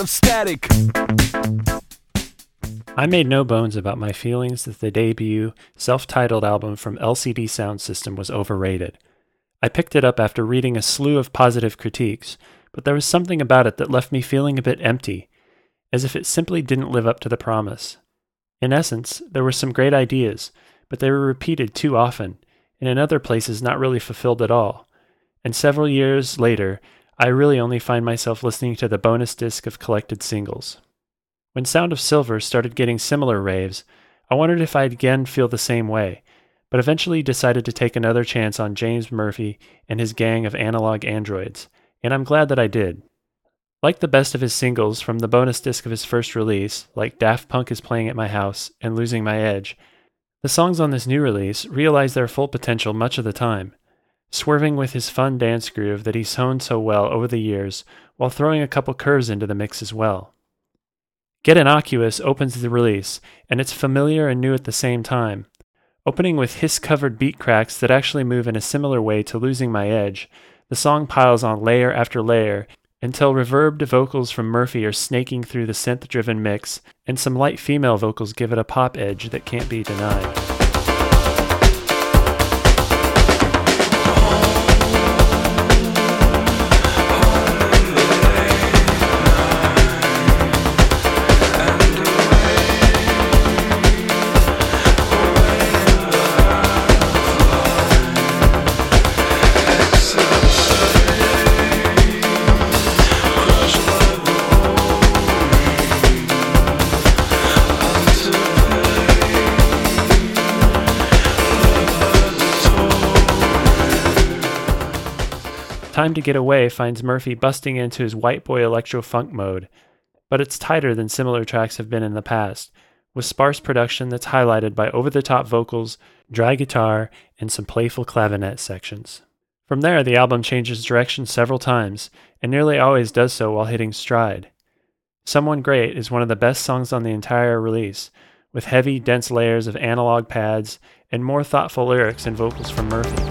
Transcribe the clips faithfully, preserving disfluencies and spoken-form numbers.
lot of static. I made no bones about my feelings that the debut, self-titled album from L C D Sound System was overrated. I picked it up after reading a slew of positive critiques, but there was something about it that left me feeling a bit empty, as if it simply didn't live up to the promise. In essence, there were some great ideas, but they were repeated too often, and in other places not really fulfilled at all. And several years later, I really only find myself listening to the bonus disc of collected singles. When Sound of Silver started getting similar raves, I wondered if I'd again feel the same way, but eventually decided to take another chance on James Murphy and his gang of analog androids, and I'm glad that I did. Like the best of his singles from the bonus disc of his first release, like Daft Punk Is Playing at My House and Losing My Edge, the songs on this new release realize their full potential much of the time, swerving with his fun dance groove that he's honed so well over the years while throwing a couple curves into the mix as well. Get Innocuous opens the release, and it's familiar and new at the same time. Opening with hiss-covered beat cracks that actually move in a similar way to Losing My Edge, the song piles on layer after layer until reverbed vocals from Murphy are snaking through the synth-driven mix, and some light female vocals give it a pop edge that can't be denied. Time to Get Away finds Murphy busting into his white boy electro-funk mode, but it's tighter than similar tracks have been in the past, with sparse production that's highlighted by over-the-top vocals, dry guitar, and some playful clavinet sections. From there, the album changes direction several times, and nearly always does so while hitting stride. Someone Great is one of the best songs on the entire release, with heavy, dense layers of analog pads and more thoughtful lyrics and vocals from Murphy.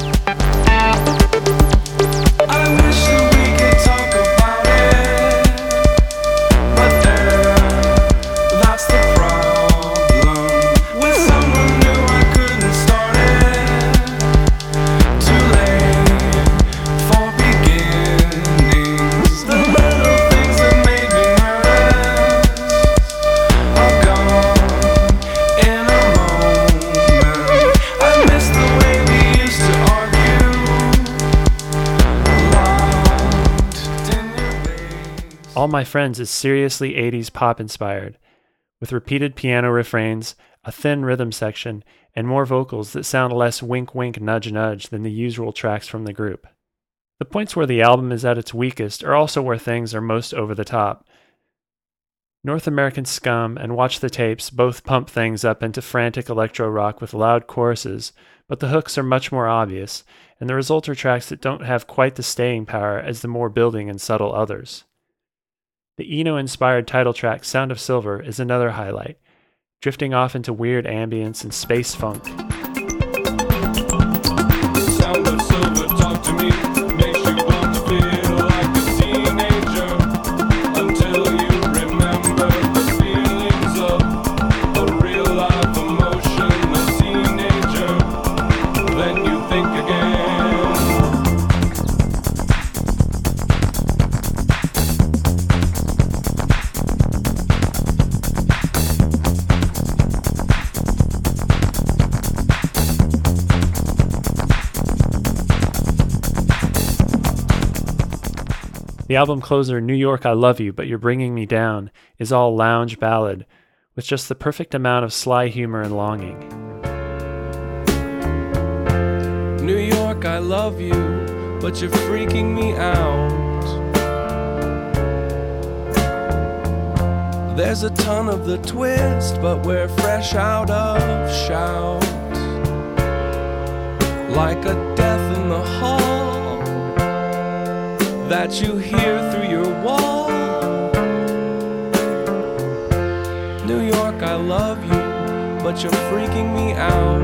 I wish that we could talk about it, but there, that's the problem. With someone new I couldn't start it, too late for beginnings. The little things that made me nervous are gone in a moment. I miss the way we used to argue. All My Friends is seriously eighties pop inspired, with repeated piano refrains, a thin rhythm section, and more vocals that sound less wink wink nudge nudge than the usual tracks from the group. The points where the album is at its weakest are also where things are most over the top. North American Scum and Watch the Tapes both pump things up into frantic electro rock with loud choruses, but the hooks are much more obvious, and the result are tracks that don't have quite the staying power as the more building and subtle others. The Eno-inspired title track Sound of Silver is another highlight, drifting off into weird ambience and space funk. Sound of silver, talk to me, makes you want to feel like a teenager, until you remember the feelings of a real life emotion, a teenager, then you think again. The album closer New York I Love You But You're Bringing Me Down is all lounge ballad, with just the perfect amount of sly humor and longing. New York, I love you, but you're freaking me out. There's a ton of the twist, but we're fresh out of shout. Like a death in the hall that you hear through your wall. New York, I love you, but you're freaking me out.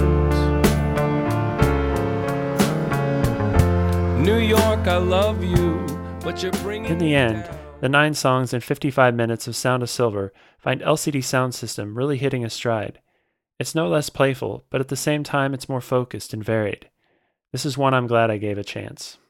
New York, I love you, but you're bringing In the me end, down. The nine songs and fifty-five minutes of Sound of Silver find L C D Sound System really hitting a stride. It's no less playful, but at the same time it's more focused and varied. This is one I'm glad I gave a chance.